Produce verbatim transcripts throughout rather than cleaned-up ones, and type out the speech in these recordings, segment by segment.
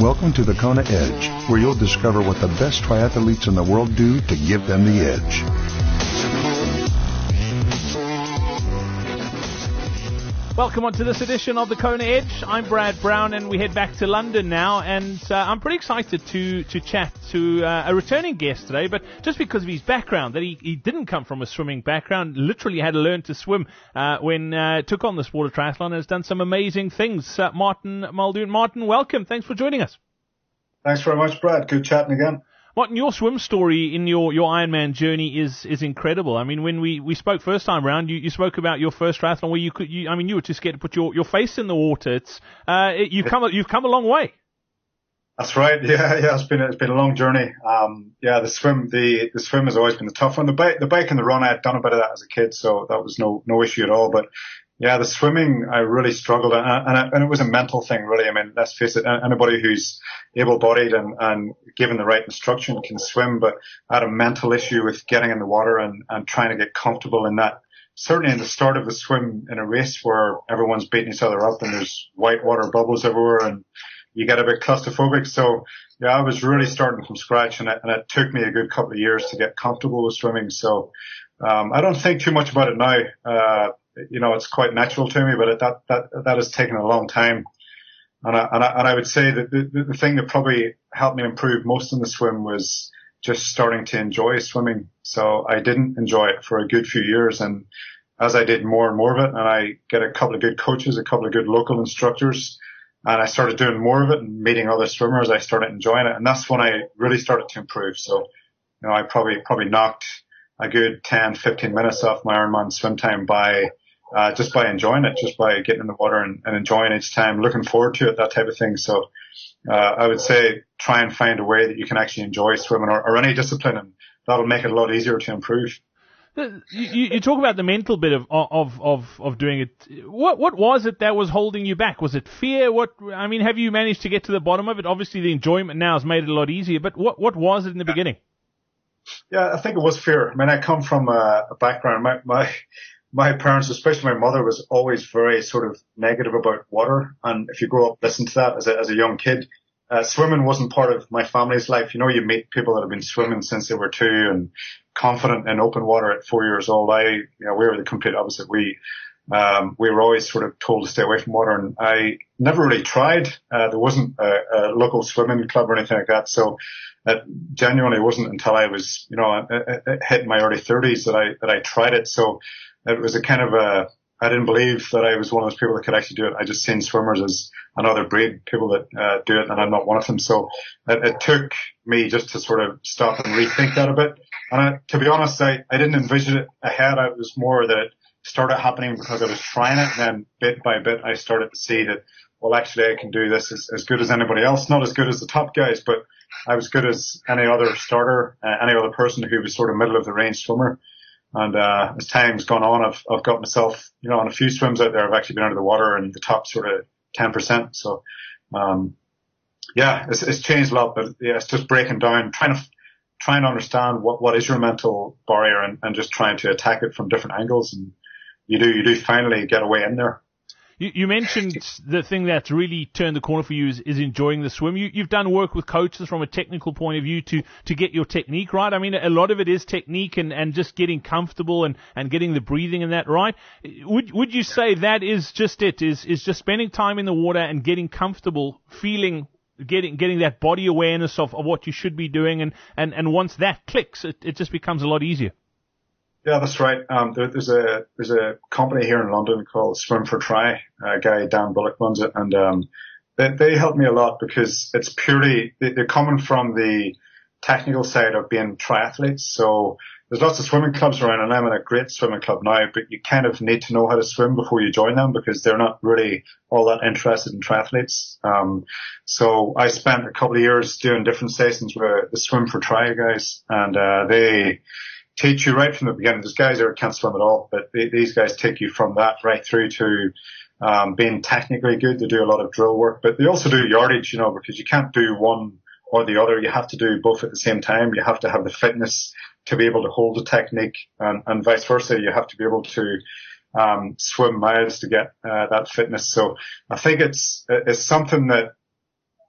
Welcome to the Kona Edge, where you'll discover what the best triathletes in the world do to give them the edge. Welcome on to this edition of the Kona Edge. I'm Brad Brown, and we head back to London now, and uh, I'm pretty excited to to chat to uh, a returning guest today, but just because of his background, that he, he didn't come from a swimming background, literally had to learn to swim uh, when uh, took on the sport of triathlon, and has done some amazing things. Uh, Martin Muldoon. Martin, welcome. Thanks for joining us. Thanks very much, Brad. Good chatting again. Martin, your swim story in your, your Ironman journey is is incredible. I mean, when we, we spoke first time around, you, you spoke about your first triathlon where you could, you, I mean, you were too scared to put your, your face in the water. It's uh, it, you've come you've come a long way. That's right. Yeah, yeah. It's been it's been a long journey. Um, yeah, the swim the the swim has always been the tough one. The bike the bike and the run, I had done a bit of that as a kid, so that was no no issue at all. But yeah, the swimming, I really struggled, and, and, and it was a mental thing, really. I mean, let's face it, anybody who's able-bodied and, and given the right instruction can swim, but I had a mental issue with getting in the water and, and trying to get comfortable in that. Certainly in the start of the swim in a race where everyone's beating each other up and there's white water bubbles everywhere and you get a bit claustrophobic. So yeah, I was really starting from scratch, and it, and it took me a good couple of years to get comfortable with swimming. So um, I don't think too much about it now. Uh, You know, it's quite natural to me, but it, that, that, that has taken a long time. And I, and I, and I would say that the, the thing that probably helped me improve most in the swim was just starting to enjoy swimming. So I didn't enjoy it for a good few years. And as I did more and more of it, and I get a couple of good coaches, a couple of good local instructors, and I started doing more of it and meeting other swimmers, I started enjoying it. And that's when I really started to improve. So, you know, I probably, probably knocked a good ten, fifteen minutes off my Ironman swim time by Uh, just by enjoying it, just by getting in the water and, and enjoying each time, looking forward to it, that type of thing. So, uh, I would say try and find a way that you can actually enjoy swimming or, or any discipline, and that'll make it a lot easier to improve. You, you talk about the mental bit of, of, of, of doing it. What, what was it that was holding you back? Was it fear? What, I mean, have you managed to get to the bottom of it? Obviously the enjoyment now has made it a lot easier, but what, what was it in the yeah. beginning? Yeah, I think it was fear. I mean, I come from a, a background, my, my, My parents, especially my mother, was always very sort of negative about water. And if you grow up listening to that as a, as a young kid, uh, swimming wasn't part of my family's life. You know, you meet people that have been swimming since they were two and confident in open water at four years old. I, you know, we were the complete opposite. We, um, we were always sort of told to stay away from water, and I never really tried. Uh, there wasn't a, a local swimming club or anything like that. So it genuinely wasn't until I was, you know, hitting my early thirties that I, that I tried it. So it was a kind of a, I didn't believe that I was one of those people that could actually do it. I just seen swimmers as another breed, people that uh, do it, and I'm not one of them. So it, it took me just to sort of stop and rethink that a bit. And I, to be honest, I, I didn't envision it ahead. It was more that it started happening because I was trying it, and then bit by bit I started to see that, well, actually I can do this as, as good as anybody else. Not as good as the top guys, but I was good as any other starter, uh, any other person who was sort of middle of the range swimmer. And, uh, as time's gone on, I've, I've got myself, you know, on a few swims out there, I've actually been under the water in the top sort of ten percent. So, um, yeah, it's, it's changed a lot, but yeah, it's just breaking down, trying to, trying to understand what, what is your mental barrier, and, and just trying to attack it from different angles. And you do, you do finally get a way in there. You, you mentioned the thing that's really turned the corner for you is, is enjoying the swim. You, you've done work with coaches from a technical point of view to, to get your technique right. I mean, a lot of it is technique and, and just getting comfortable and, and getting the breathing and that right. Would would you say that is just it? Is is just spending time in the water and getting comfortable, feeling, getting getting that body awareness of, of what you should be doing, and, and, and once that clicks, it, it just becomes a lot easier. Yeah, that's right. Um, there, there's a, there's a company here in London called Swim for Tri. A guy, Dan Bullock, runs it, and, um, they, they help me a lot because it's purely, they, they're coming from the technical side of being triathletes. So there's lots of swimming clubs around, and I'm in a great swimming club now, but you kind of need to know how to swim before you join them because they're not really all that interested in triathletes. Um, so I spent a couple of years doing different sessions with the Swim for Tri guys, and, uh, they, teach you right from the beginning. There's guys that can't swim at all, but they, these guys take you from that right through to um, being technically good. They do a lot of drill work, but they also do yardage, you know, because you can't do one or the other. You have to do both at the same time. You have to have the fitness to be able to hold the technique, and, and vice versa. You have to be able to um, swim miles to get uh, that fitness. So I think it's it's something that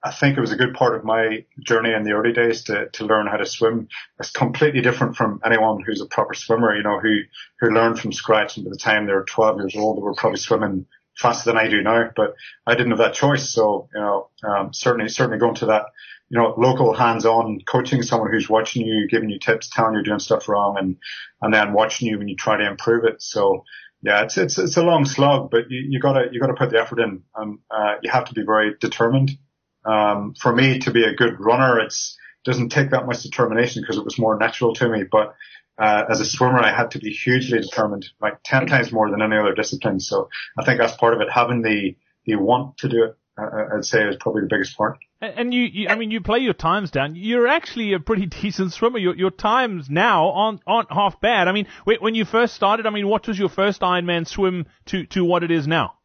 I think it was a good part of my journey in the early days to, to learn how to swim. It's completely different from anyone who's a proper swimmer, you know, who, who learned from scratch, and by the time they were twelve years old, they were probably swimming faster than I do now, but I didn't have that choice. So, you know, um, certainly, certainly going to that, you know, local hands-on coaching, someone who's watching you, giving you tips, telling you you're doing stuff wrong, and, and then watching you when you try to improve it. So, yeah, it's, it's, it's a long slog, but you, you gotta, you gotta put the effort in, and, uh, you have to be very determined. Um, for me to be a good runner, it's, doesn't take that much determination because it was more natural to me, but, uh, as a swimmer, I had to be hugely determined, like ten times more than any other discipline. So I think that's part of it. Having the, the want to do it, uh, I'd say is probably the biggest part. And you, you, I mean, you play your times down. You're actually a pretty decent swimmer. Your, your times now aren't, aren't half bad. I mean, when you first started, I mean, what was your first Ironman swim to, to what it is now?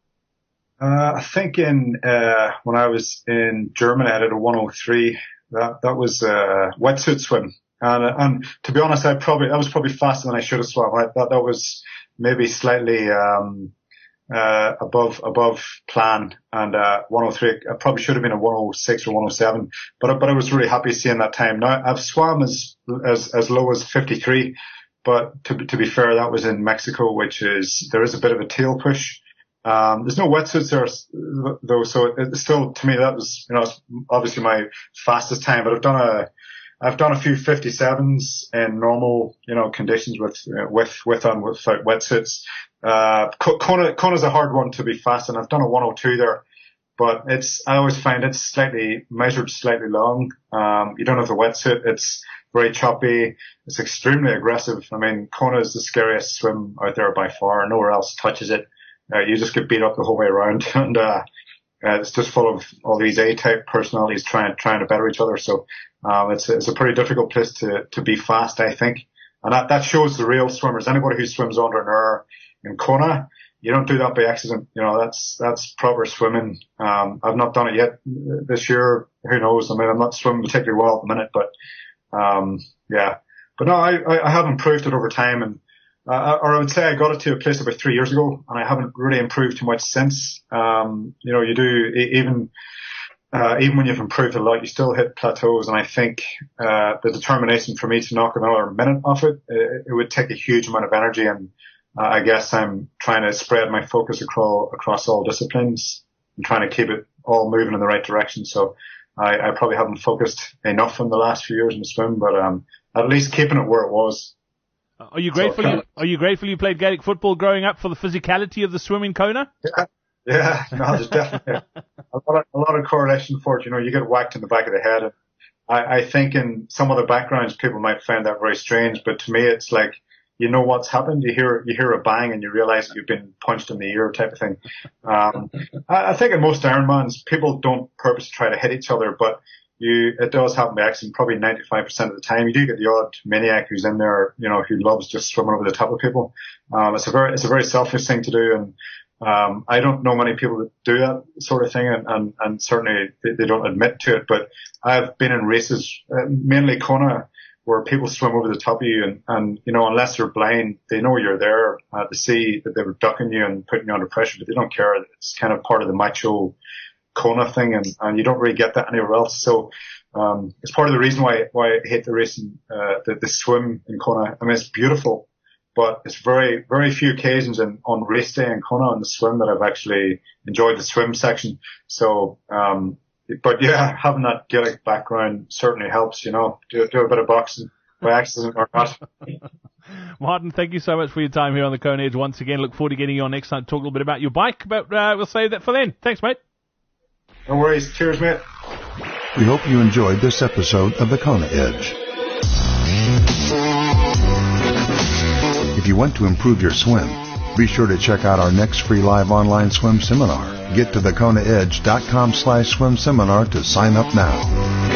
Uh, I think in, uh, when I was in Germany, I did a one oh three. That, that was a wetsuit swim. And, and to be honest, I probably, that was probably faster than I should have swum. I thought that was maybe slightly, um, uh, above, above plan. And, uh, one oh three, I probably should have been a one oh six or one oh seven, but, but I was really happy seeing that time. Now I've swum as, as, as low as fifty-three, but to, to be fair, that was in Mexico, which is, there is a bit of a tail push. Um, there's no wetsuits there though, so it's still, to me, that was, you know, it's obviously my fastest time, but I've done a, I've done a few fifty-sevens in normal, you know, conditions with, uh, with, with and without wetsuits. Uh, Kona, Kona's a hard one to be fast, and I've done a one oh two there, but it's, I always find it's slightly, measured slightly long. Um, you don't have the wetsuit. It's very choppy. It's extremely aggressive. I mean, Kona is the scariest swim out there by far. Nowhere else touches it. Uh, you just get beat up the whole way around, and, uh, uh it's just full of all these A-type personalities trying, trying to better each other. So, Um, it's, it's a pretty difficult place to, to be fast, I think. And that, that shows the real swimmers. Anybody who swims under an hour in Kona, you don't do that by accident. You know, that's, that's proper swimming. Um, I've not done it yet this year. Who knows? I mean, I'm not swimming particularly well at the minute, but, um, yeah. But no, I, I have improved it over time, and, uh, or I would say I got it to a place about three years ago, and I haven't really improved too much since. Um, you know, you do even, Uh, even when you've improved a lot, you still hit plateaus, and I think, uh, the determination for me to knock another minute off it, it, it would take a huge amount of energy, and, uh, I guess I'm trying to spread my focus across, across all disciplines and trying to keep it all moving in the right direction. So I, I probably haven't focused enough in the last few years in the swim, but, um, at least keeping it where it was. Are you grateful, so, you, are you grateful you played Gaelic football growing up for the physicality of the swim in Kona? Yeah. Yeah, no, there's definitely a lot, of, a lot of correlation for it. You know, you get whacked in the back of the head. And I, I think in some other backgrounds, people might find that very strange, but to me, it's like, you know what's happened. You hear, you hear a bang and you realize that you've been punched in the ear type of thing. Um, I, I think in most Ironmans, people don't purposely try to hit each other, but you, it does happen by accident, probably ninety-five percent of the time. You do get the odd maniac who's in there, you know, who loves just swimming over the top of people. Um, it's a very, it's a very selfish thing to do, and Um, I don't know many people that do that sort of thing, and, and, and certainly they, they don't admit to it, but I've been in races, uh, mainly Kona, where people swim over the top of you, and, and, you know, unless they're blind, they know you're there, uh, to see that they were ducking you and putting you under pressure, but they don't care. It's kind of part of the macho Kona thing, and, and you don't really get that anywhere else. So, um, it's part of the reason why, why I hate the racing, uh, the, the swim in Kona. I mean, it's beautiful, but it's very, very few occasions in, on race day in Kona on the swim that I've actually enjoyed the swim section. So, um, but yeah, having that Gaelic background certainly helps, you know, do, do a bit of boxing by accident or not. Martin, thank you so much for your time here on the Kona Edge once again. Look forward to getting you on next time to talk a little bit about your bike, but, uh, we'll save that for then. Thanks, mate. No worries. Cheers, mate. We hope you enjoyed this episode of the Kona Edge. If you want to improve your swim, be sure to check out our next free live online swim seminar. Get to the kona edge dot com slash swim seminar to sign up now.